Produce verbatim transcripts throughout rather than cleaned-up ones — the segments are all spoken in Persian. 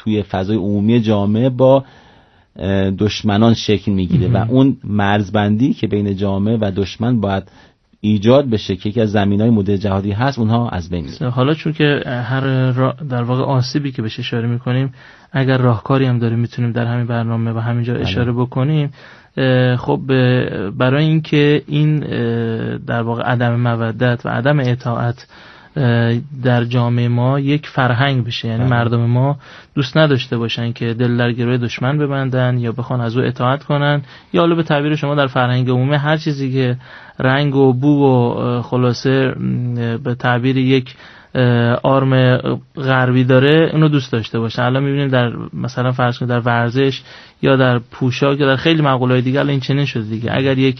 توی فضای عمومی جامعه با دشمنان شکل میگیره و اون مرزبندی که بین جامعه و دشمن باید ایجاد بشه که یکی از زمینهای مدل جهادی هست، اونها از بین میره. حالا چون که هر را در واقع آسیبی که بهش اشاره میکنیم، اگر راهکاری هم داریم میتونیم در همین برنامه و همینجا اشاره بکنیم. خب برای اینکه این در واقع عدم مودت و عدم اطاعت در جامعه ما یک فرهنگ بشه، یعنی مردم ما دوست نداشته باشن که دل در گروه دشمن ببندن یا بخوان از او اطاعت کنن، یا حالا به تعبیر شما در فرهنگ عمومی هر چیزی که رنگ و بو و خلاصه به تعبیر یک آرم غربی داره اونو دوست داشته باشن. الان میبینیم در مثلا فرض کنید در ورزش یا در پوشاک یا در خیلی مقوله‌های دیگه الان این چنین شده دیگه. اگر یک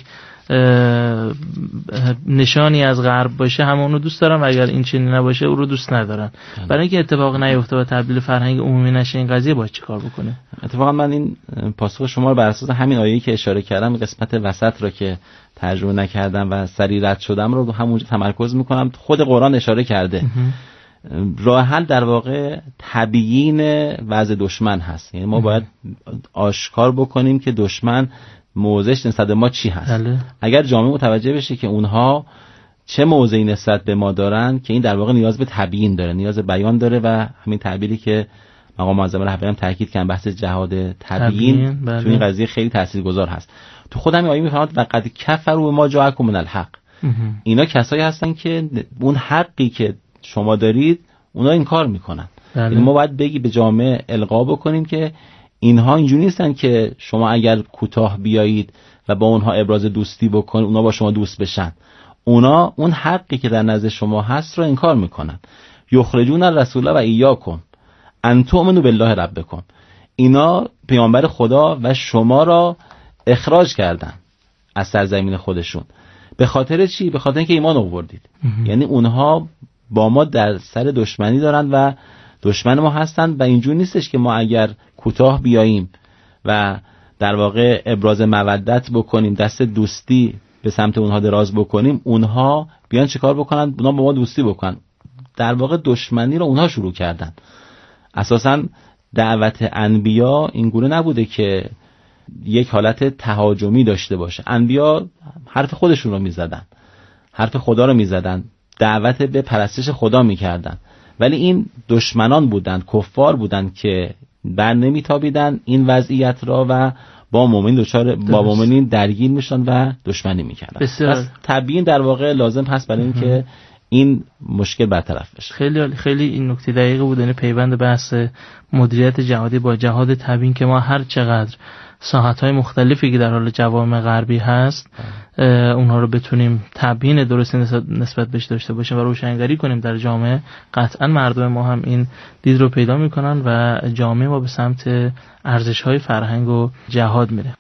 نشانی از غرب باشه همه اونو دوست دارن و اگر این چنین نباشه او رو دوست ندارن. برای اینکه اتفاق نیفته و تبدیل فرهنگ عمومی نشه این قضیه باید چیکار بکنه؟ اتفاقا من این پاسخ شما رو بر اساس همین آیه‌ای که اشاره کردم، قسمت وسط رو که ترجمه نکردم و سریع رد شدم رو همونجا تمرکز میکنم. خود قرآن اشاره کرده. راه حل در واقع تبیین وضع دشمن هست، یعنی ما باید آشکار بکنیم که دشمن موضعش نسبت به ما چی هست. بله. اگر جامعه متوجه بشه که اونها چه موضعی نسبت به ما دارن، که این در واقع نیاز به تبیین داره، نیاز به بیان داره و همین تعبیری که مقام معظم رهبری هم تاکید کردن، بحث جهاد تبیین بله. تو این قضیه خیلی تاثیرگذار هست. تو خود همین آیه میفهمد وقد کفروا ما جاءکم من الحق. اینا کسایی هستن که اون حقی که شما دارید اونا انکار میکنن. بله. یعنی ما باید بگی به جامعه القا بکنیم که اینها اینجوری نیستن که شما اگر کوتاه بیایید و با اونها ابراز دوستی بکنید اونا با شما دوست بشن. اونا اون حقی که در نزد شما هست رو انکار میکنن. یخرجون الرسول و ایاکم ان تؤمنوا بالله ربکم. اینا پیامبر خدا و شما را اخراج کردن از سرزمین خودشون. به خاطر چی؟ به خاطر اینکه ایمان آوردید. یعنی اونها با ما در سر دشمنی دارن و دشمن ما هستن و اینجور نیستش که ما اگر کوتاه بیاییم و در واقع ابراز مودت بکنیم، دست دوستی به سمت اونها دراز بکنیم، اونها بیان چیکار بکنن؟ اونها با ما دوستی بکنن. در واقع دشمنی رو اونها شروع کردن. اساساً دعوت انبیا این گونه نبوده که یک حالت تهاجمی داشته باشه. انبیا حرف خودشون رو میزدن، حرف خدا رو میزدن، دعوت به پرستش خدا میکردن، ولی این دشمنان بودن، کفار بودن که بر نمیتابیدن این وضعیت را و با مؤمنین دچار با مؤمنین درگیر میشدن و دشمنی میکردن. پس تبیین در واقع لازم هست برای اینکه این مشکل برطرف بشه. خیلی خیلی این نکته دقیقه بود، یعنی پیوند بحث مدیریت جهادی با جهاد تبیین که ما هر چقدر ساحت‌های مختلفی که در حال جوامع غربی هست اونها رو بتونیم تبیین درست نسبت بهش داشته باشیم و روشنگری کنیم در جامعه، قطعا مردم ما هم این دید رو پیدا میکنن و جامعه ما به سمت ارزش‌های فرهنگ و جهاد میره.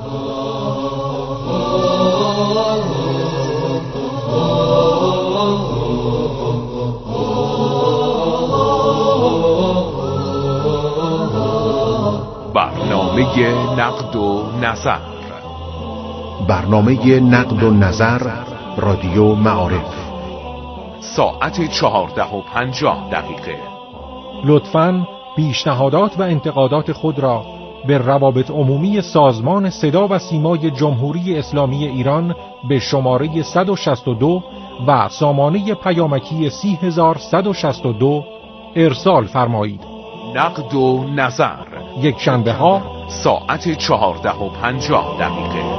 برنامه نقد و نظر. برنامه نقد و نظر رادیو معارف، ساعت چهارده و پنجاه دقیقه. لطفاً پیشنهادات و انتقادات خود را به روابط عمومی سازمان صدا و سیمای جمهوری اسلامی ایران به شماره صد و شصت و دو و سامانه پیامکی سی هزار صد و شصت و دو ارسال فرمایید. نقد و نظر، یک شنبه ها ساعت چهارده و پنجاه دقیقه.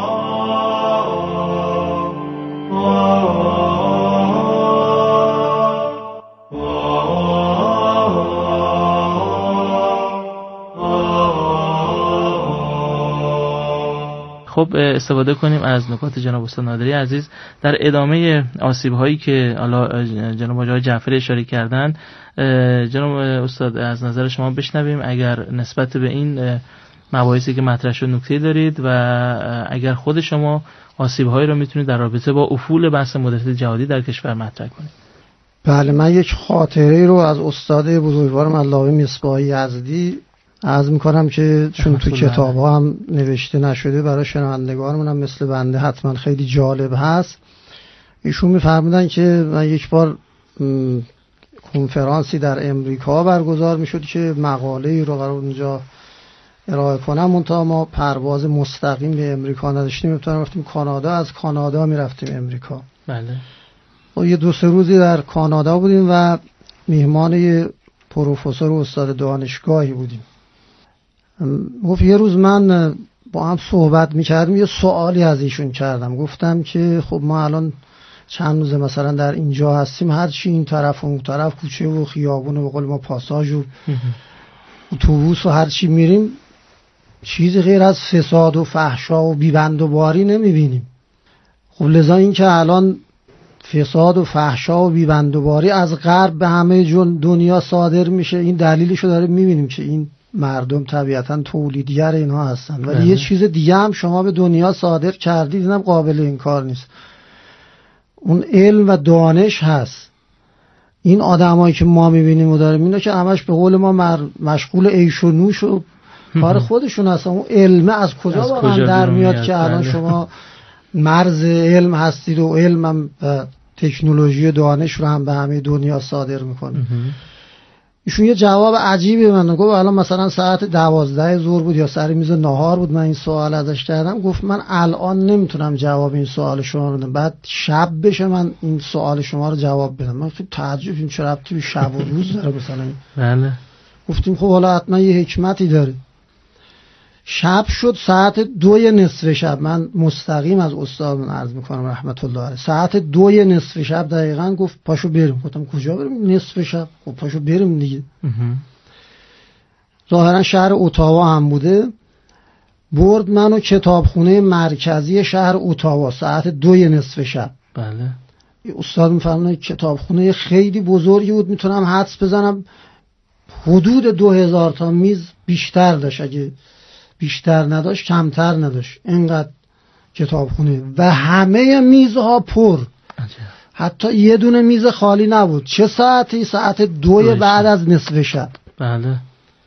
خب استفاده کنیم از نکات جناب استاد نادری عزیز در ادامه آسیب هایی که حالا جناب آقای جعفری اشاره کردن. جناب استاد از نظر شما بشنویم اگر نسبت به این مباحثی که مطرح شد نکته دارید و اگر خود شما آسیب هایی رو میتونید در رابطه با افول بحث مدیریت جهادی در کشور مطرح کنید. بله، من یک خاطره رو از استاد بزرگوارم علامه مصباحی یزدی عرض میکنم که چون تو کتاب ها هم نوشته نشده برای شنوندگانمون هم مثل بنده حتما خیلی جالب هست. ایشون میفرمودن که من یک بار کنفرانسی در امریکا برگزار میشد که مقاله‌ای رو قرار اونجا ارائه کنم، منتها ما پرواز مستقیم به امریکا نداشتیم، میتونم رفتیم کانادا، از کانادا میرفتیم امریکا. بله. ما یه دو سه روزی در کانادا بودیم و میهمان یه پروفسور و استاد دانشگاهی بودیم. گفت یه روز من با هم صحبت میکردیم، یه سوالی از ایشون کردم، گفتم که خب ما الان چند روزه مثلا در اینجا هستیم، هر چی این طرف و اون طرف کوچه و خیابون و به قول ما پاساژ و اتوبوس و هر چی میریم چیزی غیر از فساد و فحشا و بیبند و باری نمیبینیم. خب لذا این که الان فساد و فحشا و بیبند و باری از غرب به همه دنیا صادر میشه، این دلیلشو داره میبینیم که این مردم طبیعتا تولیدگر اینها هستن، ولی یه چیز دیگه هم شما به دنیا صادر کردید، اینم قابل انکار نیست، اون علم و دانش هست. این آدمایی که ما میبینیم و داریم اینا که همش به قول ما مشغول عیش و نوش و کار خودشون هستن، اون علم از کجا از واقعا کجا در میاد که الان بله. شما مرز علم هستید و علم هم و تکنولوژی و دانش رو هم به همه دنیا صادر میکنه. ایشون یه جواب عجیبی من گفت، الان مثلا ساعت دوازده ظهر بود یا سر میز نهار بود، من این سوال ازش کردم، گفت من الان نمیتونم جواب این سوال شما رو بدم، بعد شب بشه من این سوال شما رو جواب بدم. من خیلی تعجب، این چه ربطی به شب و روز داره مثلا؟ بله. گفتیم خب حالا حتما یه حکمتی داره. شب شد، ساعت دوی نصف شب، من مستقیم از استادم عرض میکنم رحمت الله علیه، ساعت دوی نصف شب دقیقاً گفت پاشو بریم. گفتم کجا بریم؟ نصف شب. خب پاشو بریم دیگه. ظاهرا شهر اتاوا هم بوده، برد منو کتابخونه مرکزی شهر اتاوا ساعت دوی نصف شب. بله. استاد میفرمونه کتابخونه خیلی بزرگی بود، میتونم حدس بزنم حدود دو هزار تا میز بیشتر داشت، اگه بیشتر نداشت کمتر نداشت، اینقدر کتابخونه و همه میزها پر، حتی یه دونه میز خالی نبود. چه ساعتی؟ ساعت دوی بعد از نصف شب. بله.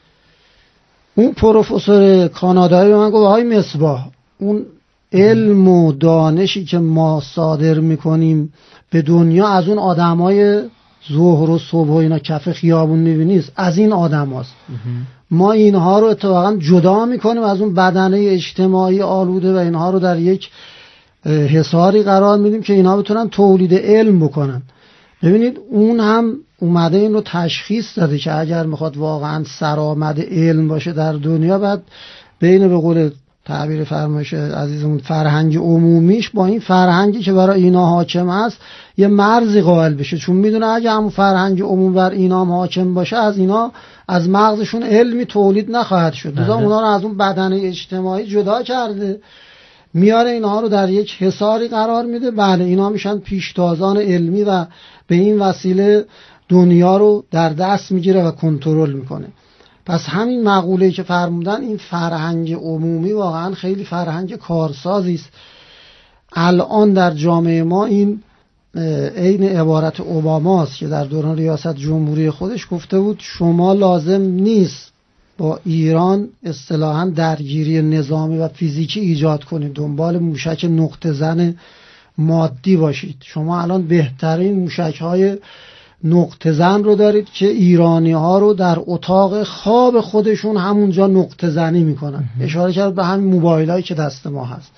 اون پروفسور کانادایی به من گفت آقای مصباح، اون علم و دانشی که ما صادر میکنیم به دنیا از اون آدمای ظهر و صبح و اینا کف خیابون میبینید، از این آدم هاست. ما اینها رو اتفاقا جدا میکنیم از اون بدنه اجتماعی آلوده و اینها رو در یک حصاری قرار میدیم که اینها بتونن تولید علم بکنن. ببینید اون هم اومده این رو تشخیص داده که اگر میخواد واقعا سرآمد علم باشه در دنیا، بعد بین به قول تعبیر فرمایش عزیزمون فرهنگ عمومیش با این فرهنگی که برای اینا حاکم است یه مرزی قائل بشه، چون میدونه اگه همون فرهنگ عمومی بر اینا هم حاکم باشه از اینا از مغزشون علمی تولید نخواهد شد. لذا اونا رو از اون بدنه اجتماعی جدا کرده، میاره اینها رو در یک حصاری قرار میده. بله اینا میشن پیشتازان علمی و به این وسیله دنیا رو در دست میگیره و کنترل میکنه. پس همین مقوله‌ای که فرمودن، این فرهنگ عمومی واقعا خیلی فرهنگ کارسازی است. الان در جامعه ما این عین عبارت اوباماست که در دوران ریاست جمهوری خودش گفته بود شما لازم نیست با ایران اصطلاحاً درگیری نظامی و فیزیکی ایجاد کنید، دنبال موشک نقطه زن مادی باشید. شما الان بهترین موشک‌های نقطه زن رو دارید که ایرانی ها رو در اتاق خواب خودشون همونجا نقطه زنی میکنن. اشاره کرد به همین موبایل هایی که دست ما هست.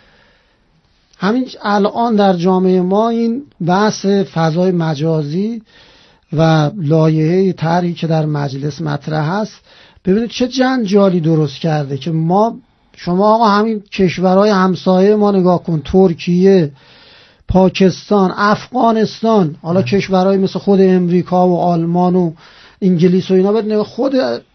همین الان در جامعه ما این بحث فضای مجازی و لایحه طرحی که در مجلس مطرح هست، ببینید چه جنجالی درست کرده که ما شما آقا همین کشورهای همسایه ما نگاه کن، ترکیه، پاکستان، افغانستان، حالا کشورهای مثل خود امریکا و آلمان و انگلیس و اینا، ببینید خود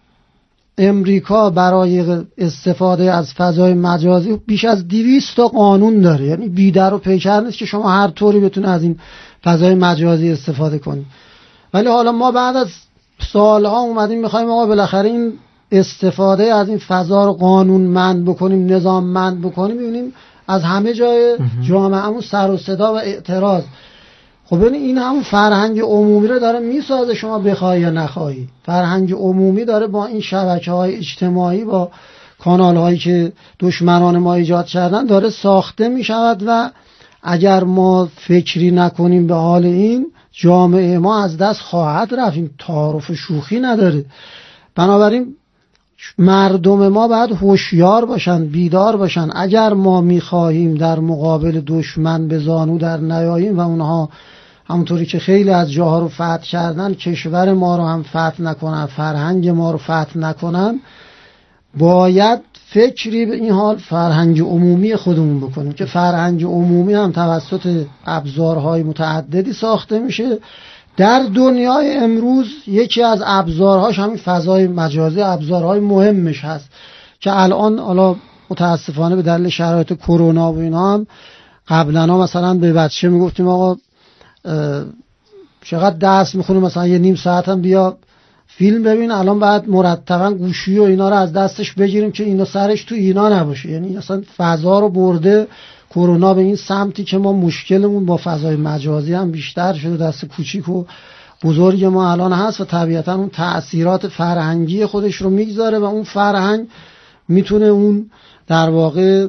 امریکا برای استفاده از فضای مجازی بیش از دویست تا قانون داره، یعنی بیدر و پیکر نیست که شما هر طوری بتونه از این فضای مجازی استفاده کنید. ولی حالا ما بعد از سالها اومدیم میخوایم آقا بالاخره این استفاده از این فضا رو قانونمند بکنیم، نظاممند بکنیم. میبینیم از همه جای جامعهمون سر و صدا و اعتراض. خب ببین این هم فرهنگ عمومی رو داره میسازه، شما بخوای یا نخوای. فرهنگ عمومی داره با این شبکه‌های اجتماعی، با کانال‌هایی که دشمنان ما ایجاد کردن داره ساخته میشود و اگر ما فکری نکنیم به حال این، جامعه ما از دست خواهد رفت. این تعارف شوخی نداره. بنابراین مردم ما باید هوشیار باشن، بیدار باشن. اگر ما میخواهیم در مقابل دشمن به زانو در نیاییم و اونها همونطوری که خیلی از جاها رو فتح کردن کشور ما رو هم فتح نکنن، فرهنگ ما رو فتح نکنن، باید فکری به این حال فرهنگ عمومی خودمون بکنیم که فرهنگ عمومی هم توسط ابزارهای متعددی ساخته میشه. در دنیای امروز یکی از ابزارهاش همین فضای مجازی ابزارهای مهمش هست که الان حالا متاسفانه به دلیل شرایط کرونا و اینا هم قبلا مثلا به بچه میگفتیم آقا چقدر درس میخونی، مثلا یه نیم ساعت هم بیا فیلم ببین، الان باید مرتبا گوشی و اینا رو از دستش بگیریم که اینا سرش تو اینا نباشه. یعنی اصلا فضا رو برده کرونا به این سمتی که ما مشکلمون با فضای مجازی هم بیشتر شده، دست کوچیک و بزرگ ما الان هست و طبیعتا اون تأثیرات فرهنگی خودش رو میگذاره و اون فرهنگ میتونه اون در واقع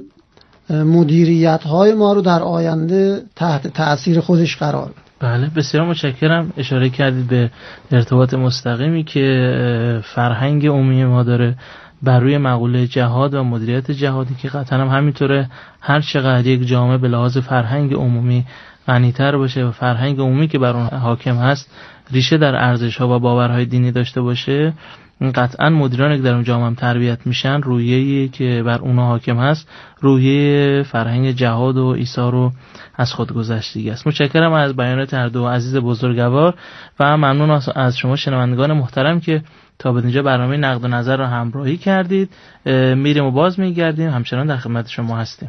مدیریت‌های ما رو در آینده تحت تأثیر خودش قرار بده. بله بسیار متشکرم. اشاره کردید به ارتباط مستقیمی که فرهنگ عمومی ما داره بر روی مقوله جهاد و مدیریت جهادی که قطعا هم همینطوره. هر چقدر یک جامعه به لحاظ فرهنگ عمومی غنی‌تر باشه و فرهنگ عمومی که بر اون حاکم هست ریشه در ارزش‌ها و باورهای دینی داشته باشه، قطعا مدیرانی که در اون جامعه هم تربیت میشن روحیه‌ای که بر اونها حاکم هست روحیه فرهنگ جهاد و ایثار و از خودگذشتگی است. متشکرم از بیانات هر دو عزیز بزرگوار و ممنون از شما شنوندگان محترم که تا به اینجا برنامه نقد و نظر رو همراهی کردید. میریم و باز میگردیم، همچنان در خدمت شما هستیم.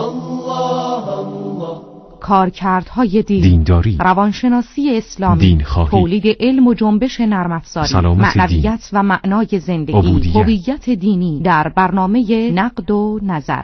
الله الله. کارکردهای دین، دینداری، روانشناسی اسلامی، دینخواهی، تولید علم و جنبش نرم افزاری، معنویت و معنای زندگی، هویت دینی در برنامه نقد و نظر.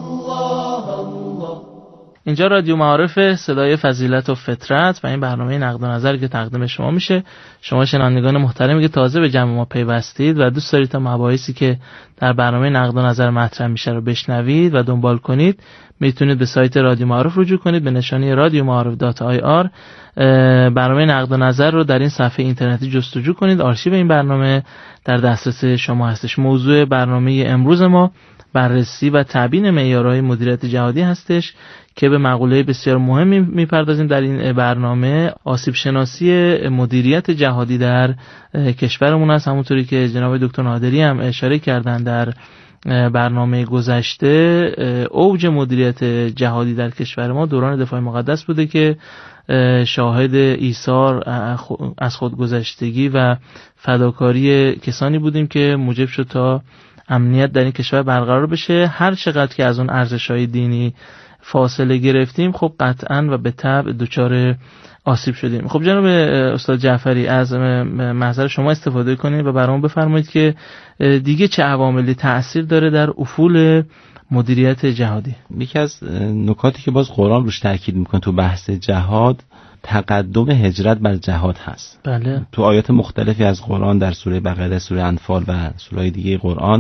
الله الله. اینجا رادیو معارف، صدای فضیلت و فطرت و این برنامه نقد و نظر که تقدیم شما میشه. شما شنوندگان محترمی که تازه به جمع ما پیوستید و دوست دارید تا مباحثی که در برنامه نقد و نظر مطرح میشه رو بشنوید و دنبال کنید، میتونید به سایت رادیو معارف رجوع کنید به نشانی رادیو معارف دات آی آر. برنامه نقد و نظر رو در این صفحه اینترنتی جستجو کنید. آرشیو این برنامه در دسترس شما هستش. موضوع برنامه امروز ما بررسی و تبیین معیارهای مدیریت جهادی هستش که به مقوله بسیار مهمی میپردازیم در این برنامه. آسیب شناسی مدیریت جهادی در کشورمون است. همونطوری که جناب دکتر نادری هم اشاره کردن در برنامه گذشته، اوج مدیریت جهادی در کشور ما دوران دفاع مقدس بوده که شاهد ایثار از خودگذشتگی و فداکاری کسانی بودیم که موجب شد تا امنیت در این کشور برقرار بشه. هر چقدر که از اون ارزش‌های دینی فاصله گرفتیم، خب قطعاً و به تبع دچار آسیب شدیم. خب جناب استاد جعفری، از محضر شما استفاده کنید و برام بفرمایید که دیگه چه عواملی تأثیر داره در افول مدیریت جهادی؟ یکی از نکاتی که باز قرآن روش تاکید میکنه تو بحث جهاد، تقدم هجرت بر جهاد هست. بله. تو آیات مختلفی از قرآن در سوره بقره، سوره انفال و سوره‌های دیگه قرآن،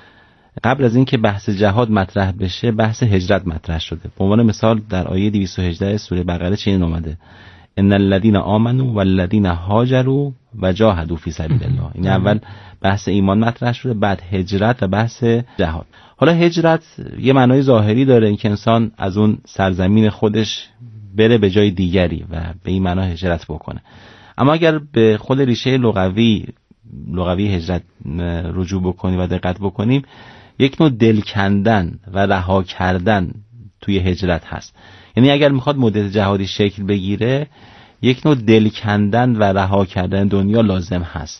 قبل از اینکه بحث جهاد مطرح بشه بحث هجرت مطرح شده. به عنوان مثال در آیه دویست و هجده سوره بقره چنین اومده: ان الذين آمنوا والذين هاجروا وجاهدوا فی سبیل الله. این اول بحث ایمان مطرح شده، بعد هجرت و بحث جهاد. حالا هجرت یه معنای ظاهری داره، اینکه انسان از اون سرزمین خودش بره به جای دیگری و به این معنا هجرت بکنه. اما اگر به خود ریشه لغوی لغوی هجرت رجوع بکنیم و دقت بکنیم، یک نوع دل کندن و رها کردن توی هجرت هست. یعنی اگر میخواد مدیریت جهادی شکل بگیره، یک نوع دل کندن و رها کردن دنیا لازم هست.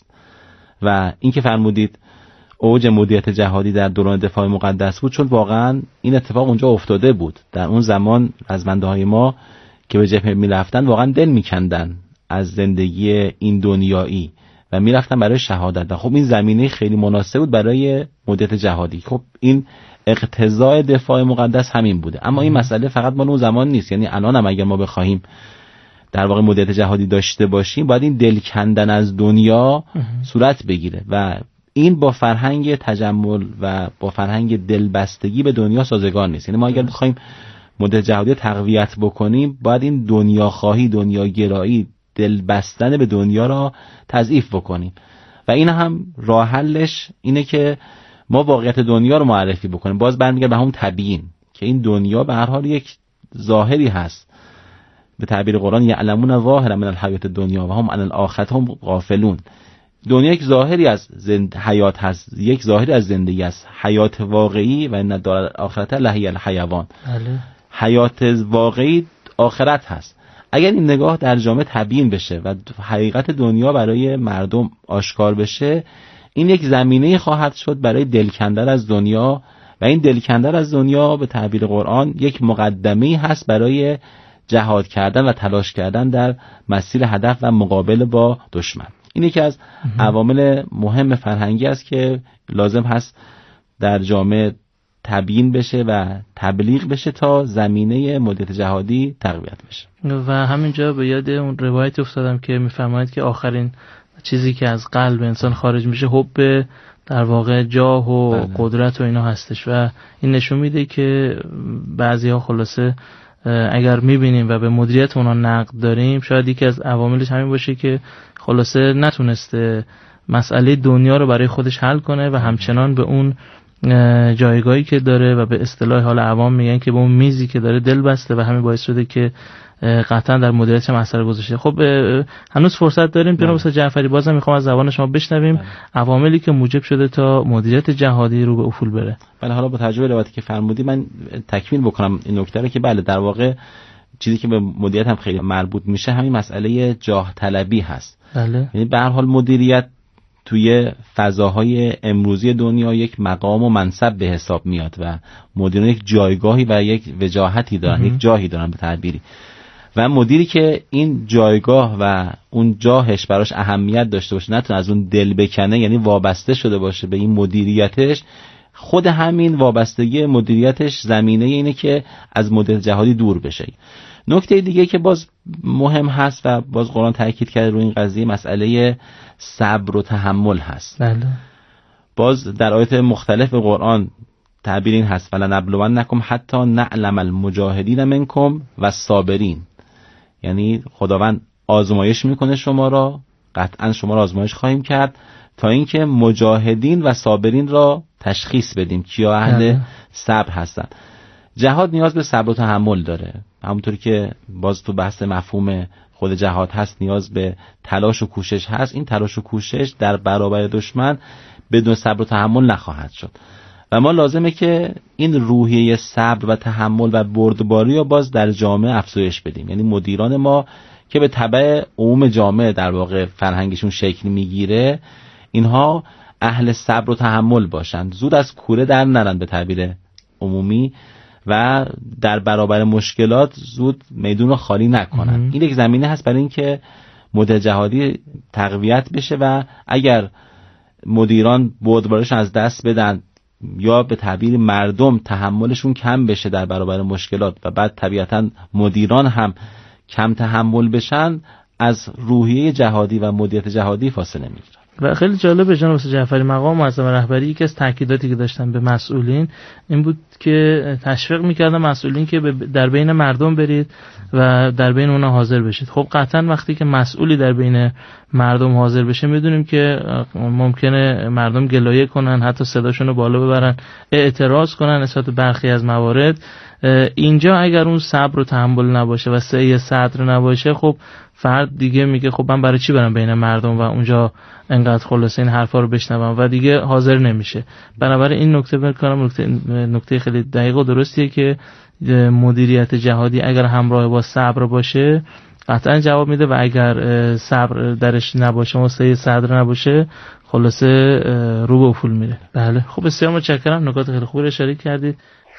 و این که فرمودید اوج مدیریت جهادی در دوران دفاع مقدس بود، چون واقعا این اتفاق اونجا افتاده بود. در اون زمان رزمنده های ما که به جبهه میرفتن واقعا دل میکندن از زندگی این دنیایی و میرفتن برای شهادت. خب این زمینه خیلی مناسب بود برای مدیریت جهادی. خب این اقتضای دفاع مقدس همین بوده. اما این مسئله فقط مال اون زمان نیست. یعنی الان هم اگر ما بخوایم در واقع مدیریت جهادی داشته باشیم، باید این دل کندن از دنیا صورت بگیره و این با فرهنگ تجمل و با فرهنگ دلبستگی به دنیا سازگار نیست. یعنی ما اگر بخوایم مدیریت جهادی تقویت بکنیم، باید این دنیا خواهی، دنیا گرایی، دل بستن به دنیا را تضعیف بکنیم. و این هم راه حلش اینه که ما واقعیت دنیا رو معرفی بکنیم. باز برمیگرده به همون تبیین که این دنیا به هر حال یک ظاهری هست. به تعبیر قرآن یعلمون ظاهرا من الحیات الدنیا و هم عن الاخره هم غافلون. دنیا یک ظاهری از زند... حیات هست، یک ظاهری از زندگی است. حیات واقعی و ان الدار الاخرة لهی الحیوان. بله. حیات واقعی آخرت هست. اگر این نگاه در جامعه تبیین بشه و حقیقت دنیا برای مردم آشکار بشه، این یک زمینه خواهد شد برای دلکندن از دنیا و این دلکندن از دنیا به تعبیر قرآن یک مقدمه‌ای هست برای جهاد کردن و تلاش کردن در مسیر هدف و مقابله با دشمن. این یکی از عوامل مهم فرهنگی است که لازم هست در جامعه تبیین بشه و تبلیغ بشه تا زمینه مدیریت جهادی تقویت بشه. و همینجا به یاد اون روایت افتادم که میفرماید که آخرین چیزی که از قلب انسان خارج میشه حب در واقع جاه و بله. قدرت و اینا هستش و این نشون میده که بعضی‌ها خلاصه اگر میبینیم و به مدیریت اونا نقد داریم، شاید یکی از عواملش همین باشه که خلاصه نتونسته مسئله دنیا رو برای خودش حل کنه و همچنان به اون جایگاهی که داره و به اصطلاح حال عوام میگن که به اون میزی که داره دل بسته و همین باعث شده که قطعا در مدیریت هم اثر گذاشته. خب هنوز فرصت داریم جناب استاد جعفری، بازم میخوام از زبان شما بشنویم عواملی که موجب شده تا مدیریت جهادی رو به افول بره. بله، حالا با توجه به روایتی که فرمودی من تکمیل بکنم این نکته رو که بله در واقع چیزی که به مدیریت هم خیلی مربوط میشه همین مسئله جاه طلبی هست. بله. یعنی به هر حال مدیریت توی فضاهای امروزی دنیا یک مقام و منصب به حساب میاد و مدیران یک جایگاهی و یک وجاهتی دارن، یک جاهی دارن به تعبیری. و مدیری که این جایگاه و اون جاهش براش اهمیت داشته باشه، نتونه از اون دل بکنه، یعنی وابسته شده باشه به این مدیریتش، خود همین وابستگی مدیریتش زمینه اینه که از مدیریت جهادی دور بشه. نکته دیگه که باز مهم هست و باز قرآن تاکید کرده روی این قضیه مسئله صبر و تحمل هست. بله. باز در آیات مختلف قرآن تعبیر این هست فلنبلونکم حتی نعلم المجاهدین منکم و الصابرین. یعنی خداوند آزمایش میکنه شما را، قطعا شما را آزمایش خواهیم کرد تا اینکه مجاهدین و صابرین را تشخیص بدیم کیا اهل صبر هستن. جهاد نیاز به صبر و تحمل داره، همونطوری که باز تو بحث مفهوم خود جهاد هست نیاز به تلاش و کوشش هست. این تلاش و کوشش در برابر دشمن بدون صبر و تحمل نخواهد شد و ما لازمه که این روحیه صبر و تحمل و بردباری رو باز در جامعه افزایش بدیم. یعنی مدیران ما که به تبع عموم جامعه در واقع فرهنگشون شکل میگیره، اینها اهل صبر و تحمل باشند، زود از کوره در نرن به تعبیر عمومی و در برابر مشکلات زود میدون رو خالی نکنن. این یک زمینه هست برای اینکه مدل جهادی تقویت بشه و اگر مدیران بردباریش از دست بدن یا به تعبیر مردم تحملشون کم بشه در برابر مشکلات و بعد طبیعتا مدیران هم کم تحمل بشن، از روحیه جهادی و مدیریت جهادی فاصله میگیرن. و خیلی جالبه جناب استاد جعفری، مقام معظم رهبری یکی از تاکیداتی که داشتن به مسئولین این بود که تشویق میکردن مسئولین که در بین مردم برید و در بین اونها حاضر بشید. خب قطعا وقتی که مسئولی در بین مردم حاضر بشه میدونیم که ممکنه مردم گلایه کنن، حتی صداشون رو بالا ببرن، اعتراض کنن نسبت به برخی از موارد. اینجا اگر اون صبر و تحمل نباشه و سعی صدر نباشه، خب فرد دیگه میگه خب من برای چی برم بین مردم و اونجا انقدر خلاصه این حرفا رو بشنوم و دیگه حاضر نمیشه. بنابراین این نکته بکنم نکته نکته خیلی دقیق و درستیه که مدیریت جهادی اگر همراه با صبر باشه قطعا جواب میده و اگر صبر درش نباشه و سعی صدر نباشه خلاصه رو به افول میره. بله خب بسیار متشکرم، نکات خیلی خوب اشاره کردید.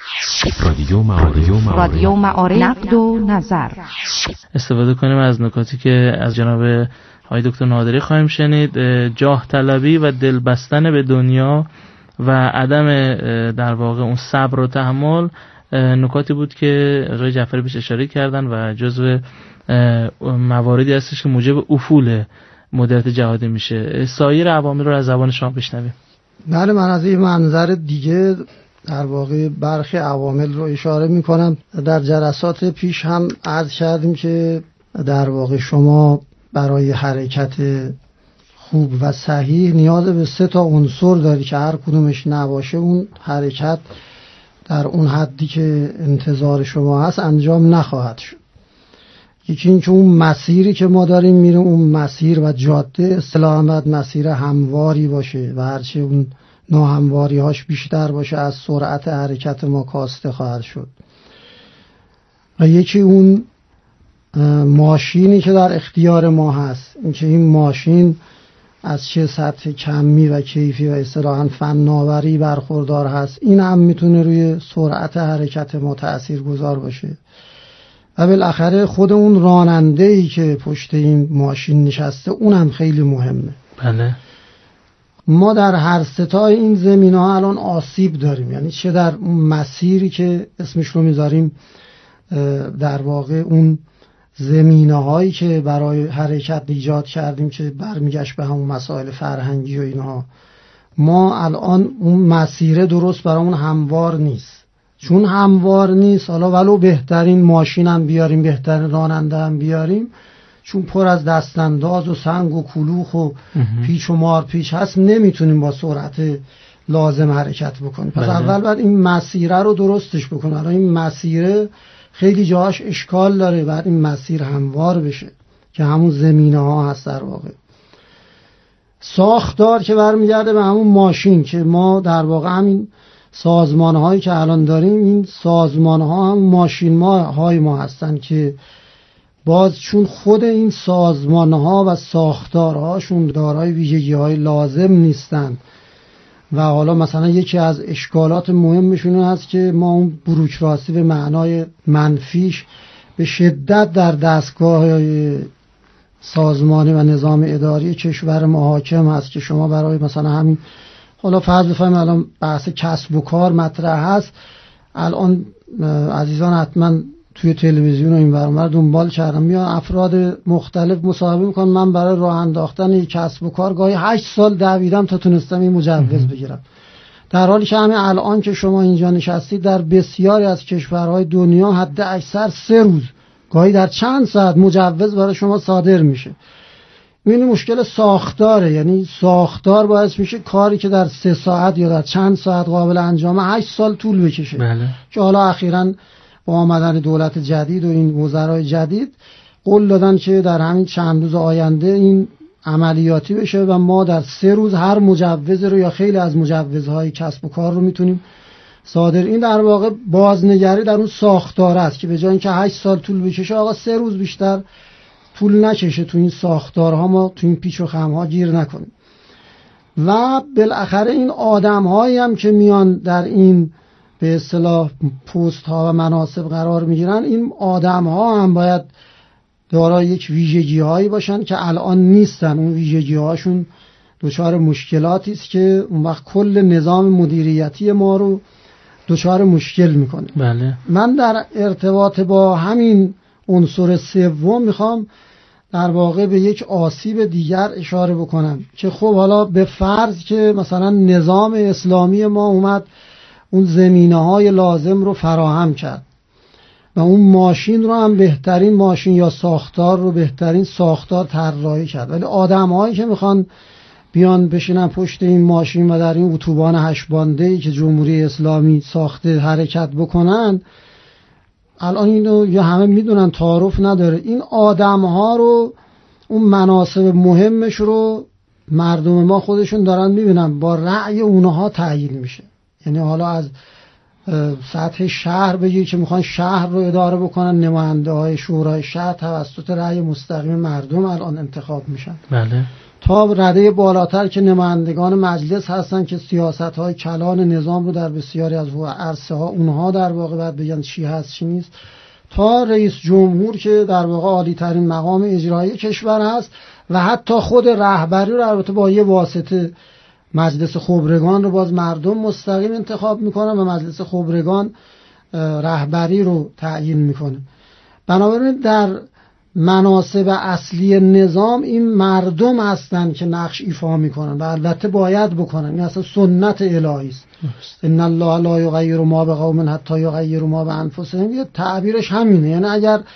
رادیو معارف، رادیو معارف، نقد و نظر. استفاده کنیم از نکاتی که از جناب آقای دکتر نادری خواهیم شنید. جاه طلبی و دل بستن به دنیا و عدم در واقع اون صبر و تحمل نکاتی بود که آقای جعفری بهش اشاره کردن و جزو مواردی هستش که موجب افول مدیریت جهادی میشه. سایر عوامل رو از زبان شما بشنویم. بله، من از این منظر دیگه در واقع برخی عوامل رو اشاره میکنم. در جلسات پیش هم عرض کردیم که در واقع شما برای حرکت خوب و صحیح نیاز به سه تا عنصر داری که هر کدومش نباشه اون حرکت در اون حدی که انتظار شما هست انجام نخواهد شد. یکی این که اون مسیری که ما داریم میریم اون مسیر و جاده اصطلاحاً باید مسیر همواری باشه و هرچه اون ناهمواری هاش بیشتر باشه از سرعت حرکت ما کاسته خواهد شد. و یکی اون ماشینی که در اختیار ما هست، اینکه این ماشین از چه سطح کمی و کیفی و اصطلاحاً فناوری برخوردار هست، این هم میتونه روی سرعت حرکت ما تأثیر گذار باشه. و بالاخره خود اون راننده‌ای که پشت این ماشین نشسته اون هم خیلی مهمه. بله. ما در هر ستای این زمینه‌ها الان آسیب داریم، یعنی چه در اون مسیری که اسمش رو میذاریم در واقع اون زمینه‌هایی که برای حرکت ایجاد کردیم که برمیگشت به همون مسائل فرهنگی و اینها، ما الان اون مسیر درست برای اون هموار نیست. چون هموار نیست، حالا ولو بهترین ماشین هم بیاریم، بهترین راننده هم بیاریم، چون پر از دستانداز و سنگ و کلوخ و پیچ و مار پیچ هست، نمیتونیم با سرعت لازم حرکت بکنیم. پس اول باید این مسیره رو درستش بکنیم. الان این مسیره خیلی جاهاش اشکال داره، بعد این مسیر هموار بشه که همون زمینه ها هست. در واقع ساختار که برمیگرده به همون ماشین، که ما در واقع همین سازمان هایی که الان داریم، این سازمان ها هم ماشین ما های ما هستن که باز چون خود این سازمان ها و ساختارهاشون دارای ویژگی های لازم نیستن و حالا مثلا یکی از اشکالات مهمشون هست که ما اون بوروکراسی به معنای منفیش به شدت در دستگاه سازمانی و نظام اداری کشور ما حاکم هست که شما برای مثلا همین حالا فرض بفرمایید الان بحث کسب و کار مطرح هست، الان عزیزان حتما توی تلویزیون و این برنامه دنبال کردم، میان افراد مختلف مصاحبه میکنن، من برای راه انداختن یک کسب و کار گاهی هشت سال دویدم تا تونستم این مجوز بگیرم، در حالی که همین الان که شما اینجا نشستید در بسیاری از کشورهای دنیا حد اکثر سه روز گاهی در چند ساعت مجوز برای شما صادر میشه. این مشکل ساختاره، یعنی ساختار باعث میشه کاری که در سه ساعت یا در چند ساعت قابل انجامه هشت سال طول بکشه. بله. که حالا اخیراً با آمدن دولت جدید و این وزرای جدید قول دادن که در همین چند روز آینده این عملیاتی بشه و ما در سه روز هر مجوز رو یا خیلی از مجوزهای کسب و کار رو میتونیم صادر. این در واقع بازنگری در اون ساختار است که به جای اینکه هشت سال طول بکشه آقا سه روز بیشتر طول نکشه تو این ساختارها، ما تو این پیچ و خمها گیر نکنیم. و بالاخره این آدم‌هایی هم که میان در این به اصطلاح پست ها و مناصب قرار میگیرن، این آدم ها هم باید دارای یک ویژگی هایی باشن که الان نیستن. اون ویژگی هاشون دچار مشکلاتی است که اون وقت کل نظام مدیریتی ما رو دچار مشکل میکنه. بله. من در ارتباط با همین عنصر سوم میخوام در واقع به یک آسیب دیگر اشاره بکنم که خب حالا به فرض که مثلا نظام اسلامی ما اومد اون زمینه‌های لازم رو فراهم کرد و اون ماشین رو هم بهترین ماشین یا ساختار رو بهترین ساختار طراحی کرد، ولی آدم‌هایی که میخوان بیان بشینن پشت این ماشین و در این اتوبان هشت‌بانده‌ای که جمهوری اسلامی ساخته حرکت بکنن، الان اینو یا همه میدونن، تعارف نداره. این آدم‌ها رو، اون مناصب مهمش رو مردم ما خودشون دارن میبینن، با رأی اونها تعیین میشه. یعنی حالا از سطح شهر بگیر که میخوان شهر رو اداره بکنن، نماینده های شورای شهر توسط رأی مستقیم مردم الان انتخاب میشن. بله. تا رده بالاتر که نمایندگان مجلس هستن که سیاست های کلان نظام رو در بسیاری از عرصه ها اونها در واقع باید بگن چی هست چی نیست، تا رئیس جمهور که در واقع عالی ترین مقام اجرایی کشور هست و حتی خود رهبری رو البته با یه واسطه مجلس خبرگان رو باز مردم مستقیم انتخاب میکنن و مجلس خبرگان رهبری رو تعیین میکنه. بنابراین در مناصب اصلی نظام این مردم هستن که نقش ایفا میکنن و البته باید بکنن، این اصلا سنت الهی است. ان الله لا یغیر ما بقوم حتی یغیروا ما بانفسهم، یه تعبیرش همینه. یعنی اگر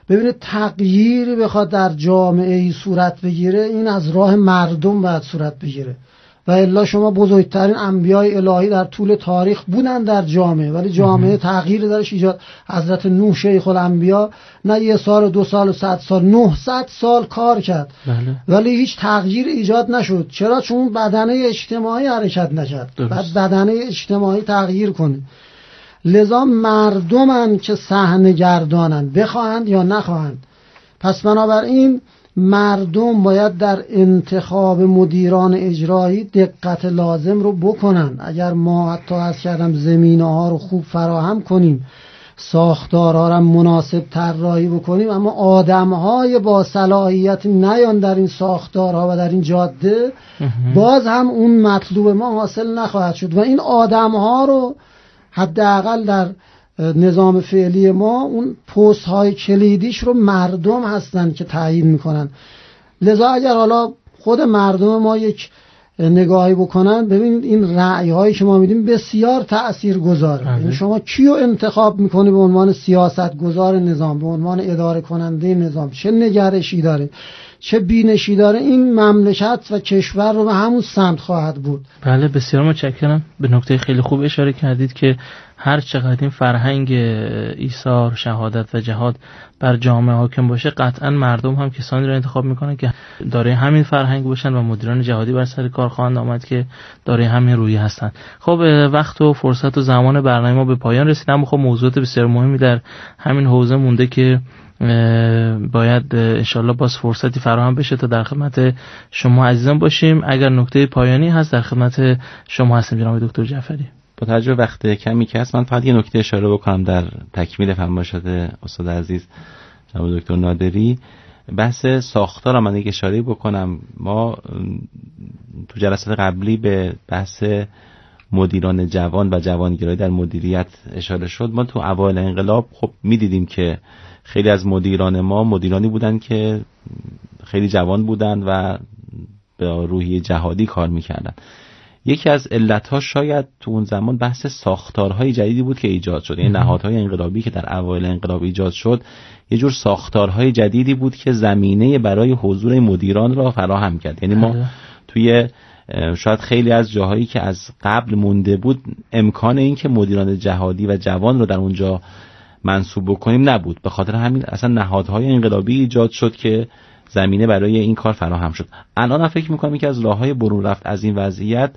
ببینید تغییری بخواد در جامعه ای صورت بگیره، این از راه مردم باید صورت بگیره. و الا شما بزرگترین انبیای الهی در طول تاریخ بودن در جامعه، ولی جامعه تغییر درش ایجاد. حضرت نوح شیخ الانبیا نه یه سال دو سال و صد سال، نهصد سال کار کرد بله. ولی هیچ تغییر ایجاد نشد. چرا؟ چون بدنه اجتماعی حرکت نکرد. بعد بدنه اجتماعی تغییر کنه. لذا مردمن که صحنه گردانن، بخواهند یا نخواهند. پس بنابراین مردم باید در انتخاب مدیران اجرایی دقت لازم رو بکنن. اگر ما حتی از کردم زمینه ها رو خوب فراهم کنیم، ساختارها رو مناسب طراحی بکنیم، اما آدم های با صلاحیت نیان در این ساختارها و در این جاده، باز هم اون مطلوب ما حاصل نخواهد شد. و این آدم ها رو حداقل در نظام فعلی ما اون پست های کلیدیش رو مردم هستن که تعیین میکنن. لذا اگر حالا خود مردم ما یک نگاهی بکنن، ببینید این رأی هایی که ما میدیم بسیار تأثیر گذاره. این شما کیو انتخاب میکنی به عنوان سیاست گذار نظام، به عنوان اداره کننده نظام، چه نگرشی داره، چه بینشی داره، این مملکت و کشور رو به همون سمت خواهد بود. بله بسیار متشکرم. به نکته خیلی خوب اشاره کردید که هر چقدر این فرهنگ ایثار، شهادت و جهاد بر جامعه حاکم باشه، قطعا مردم هم کسانی رو انتخاب میکنن که دارای همین فرهنگ باشن و مدیران جهادی بر سر کار خواهند آمد که دارای همین رویه هستن. خب وقت و فرصت و زمان برنامه ما به پایان رسید، اما خب موضوعات بسیار مهمی در همین حوزه مونده که باید انشالله باز فرصتی فراهم بشه تا در خدمت شما عزیزان باشیم. اگر نکته پایانی هست در خدمت شما هستیم جناب دکتر جعفری. با توجه وقت کمی که هست، من فقط یه نکته اشاره بکنم در تکمیل فرمایشات استاد عزیز جناب دکتر نادری. بحث ساختار من یک اشاره بکنم. ما تو جلسات قبلی به بحث مدیران جوان و جوانگرایی در مدیریت اشاره شد. ما تو اوایل انقلاب خب می‌دیدیم که خیلی از مدیران ما مدیرانی بودن که خیلی جوان بودن و به روحیه جهادی کار میکردن. یکی از علتها شاید تو اون زمان بحث ساختارهای جدیدی بود که ایجاد شد. یعنی نهادهای انقلابی که در اوایل انقلاب ایجاد شد یه جور ساختارهای جدیدی بود که زمینه برای حضور مدیران را فراهم کرد. یعنی ما توی شاید خیلی از جاهایی که از قبل مونده بود امکان این که مدیران جهادی و جوان رو در اونجا منصوب بکنیم نبود. به خاطر همین اصلا نهادهای انقلابی ایجاد شد که زمینه برای این کار فراهم شد. الان من فکر می‌کنم یکی از راه‌های برون رفت از این وضعیت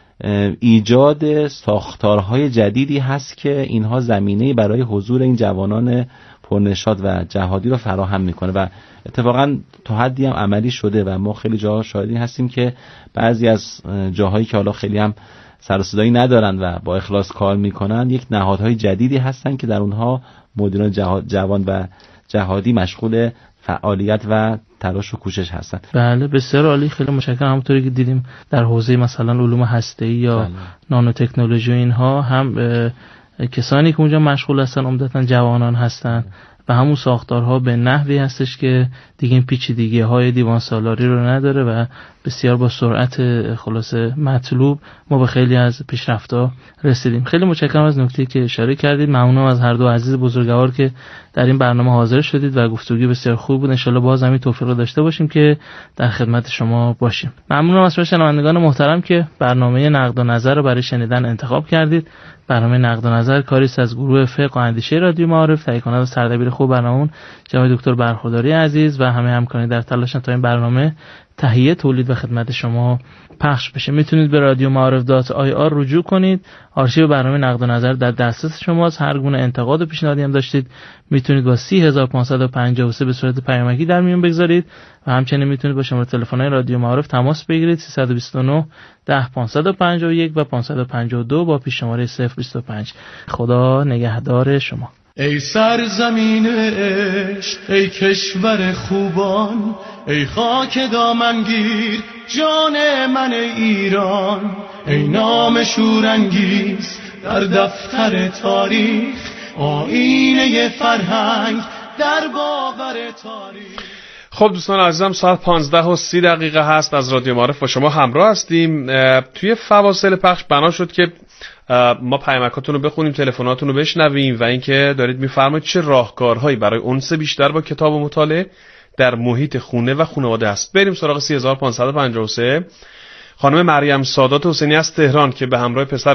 ایجاد ساختارهای جدیدی هست که اینها زمینه برای حضور این جوانان پرنشاط و جهادی رو فراهم میکنه و اتفاقا تا حدی هم عملی شده و ما خیلی جاها شاهدی هستیم که بعضی از جاهایی که حالا خیلی هم سر و صدایی ندارن و با اخلاص کار میکنن، یک نهادهای جدیدی هستن که در اونها مدیران جوان و جهادی مشغول فعالیت و تلاش و کوشش هستن. بله بسیار عالی، خیلی متشکرم. همونطوری که دیدیم در حوزه مثلا علوم هسته‌ای یا بله. نانو تکنولوژی اینها هم کسانی که اونجا مشغول هستن عمدتاً جوانان هستن و همون ساختارها به نحوی هستش که دیگه این پیچیدگی های دیوان سالاری رو نداره و بسیار با سرعت خلاصه مطلوب ما به خیلی از پیشرفت‌ها رسیدیم. خیلی متشکرم از نکته‌ای که اشاره کردید. ممنونم از هر دو عزیز بزرگوار که در این برنامه حاضر شدید و گفتگوی بسیار خوب بود. ان شاءالله باز هم این توفیق رو داشته باشیم که در خدمت شما باشیم. ممنونم از شما شنوندگان محترم که برنامه نقد و نظر رو برای شنیدن انتخاب کردید. برنامه نقد و نظر کاری است از گروه فقه و اندیشه رادیو معارف، تهیه کننده و سردبیر خوب برنامه‌مون جناب دکتر برخورداری عزیز و همه همکاران در تلاشن تا این برنامه تهیه، تولید و خدمت شما پخش بشه. میتونید به رادیو معارف دات آی آر رجوع کنید. آرشیو برنامه نقد و نظر در دسترس شماست. هر گونه انتقاد و پیشنهادی هم داشتید میتونید با سی هزار و پانصد و پنجاه و سه به صورت پیامکی در میون بگذارید و همچنین میتونید با شماره تلفن رادیو معارف تماس بگیرید سیصد و بیست و نه ده پانصد و پنجاه و یک و پانصد و پنجاه و دو با پیش شماره صفر بیست و پنج. خدا نگهدار شما. ای سرزمین عشق، ای کشور خوبان، ای خاک دامنگیر جان من ایران، ای نام شورانگیز در دفتر تاریخ، آیینه فرهنگ در باور تاریخ. خب دوستان عزیزم، ساعت پانزده و سی دقیقه هست، از رادیو معارف با شما همراه هستیم. توی فواصل پخش بنا شد که ما پیامکاتون رو بخونیم، تلفناتون رو بشنویم و اینکه دارید میفرمایید چه راهکارهایی برای انس بیشتر با کتاب و مطالعه در محیط خونه و خانواده است. بریم سراغ سه هزار و پانصد و پنجاه و سه. خانم مریم سادات حسینی از تهران که به همراه پسر